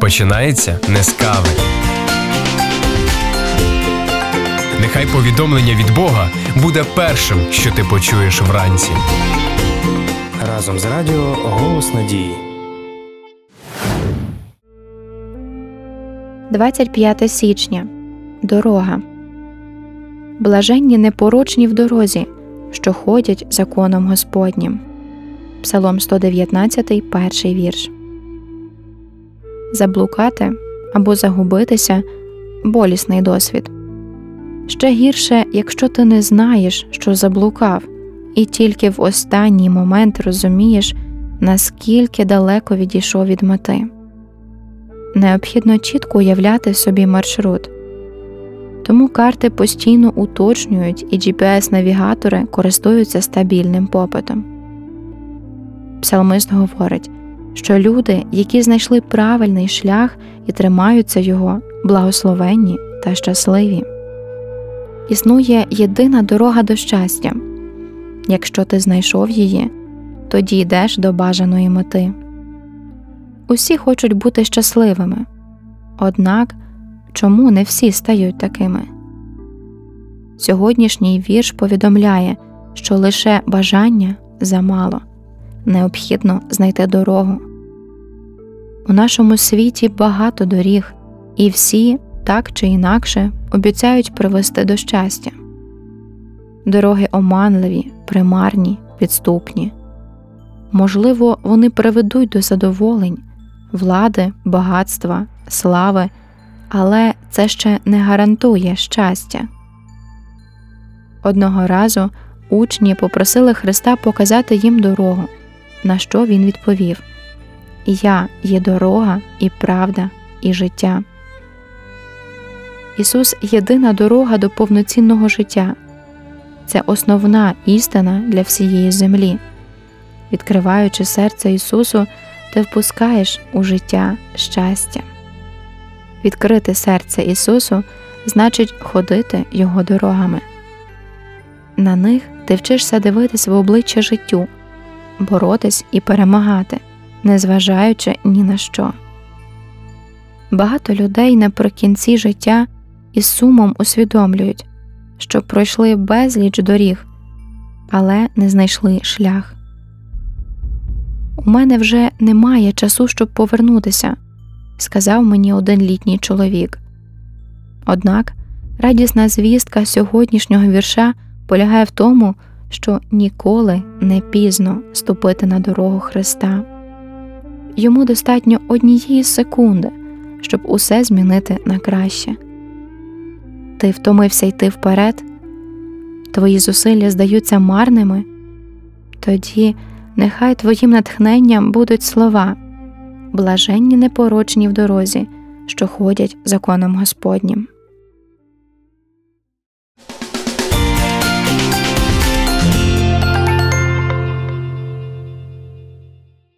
починається не з кави. Нехай повідомлення від Бога буде першим, що ти почуєш вранці. Разом з радіо «Голос надії». 25 січня. Дорога. Блаженні непорочні в дорозі, що ходять законом Господнім. Псалом 119, перший вірш. Заблукати або загубитися – болісний досвід. Ще гірше, якщо ти не знаєш, що заблукав, і тільки в останній момент розумієш, наскільки далеко відійшов від мети. Необхідно чітко уявляти собі маршрут. Тому карти постійно уточнюють і GPS-навігатори користуються стабільним попитом. Псалмист говорить, що люди, які знайшли правильний шлях і тримаються його, благословенні та щасливі. Існує єдина дорога до щастя. Якщо ти знайшов її, тоді йдеш до бажаної мети. Усі хочуть бути щасливими. Однак, чому не всі стають такими? Сьогоднішній вірш повідомляє, що лише бажання замало. Необхідно знайти дорогу. У нашому світі багато доріг, і всі, так чи інакше, обіцяють привести до щастя. Дороги оманливі, примарні, підступні. Можливо, вони приведуть до задоволень, влади, багатства, слави, але це ще не гарантує щастя. Одного разу учні попросили Христа показати їм дорогу, на що він відповів: «Я є дорога і правда і життя». Ісус – єдина дорога до повноцінного життя. Це основна істина для всієї землі. Відкриваючи серце Ісусу, ти впускаєш у життя щастя. Відкрити серце Ісусу значить ходити Його дорогами. На них ти вчишся дивитись в обличчя життю, боротись і перемагати, незважаючи ні на що. Багато людей наприкінці життя із сумом усвідомлюють, що пройшли безліч доріг, але не знайшли шлях. «У мене вже немає часу, щоб повернутися», – сказав мені один літній чоловік. Однак радісна звістка сьогоднішнього вірша полягає в тому, що ніколи не пізно ступити на дорогу Христа. Йому достатньо однієї секунди, щоб усе змінити на краще. Ти втомився йти вперед? Твої зусилля здаються марними? Тоді нехай твоїм натхненням будуть слова: «Блаженні непорочні в дорозі, що ходять законом Господнім».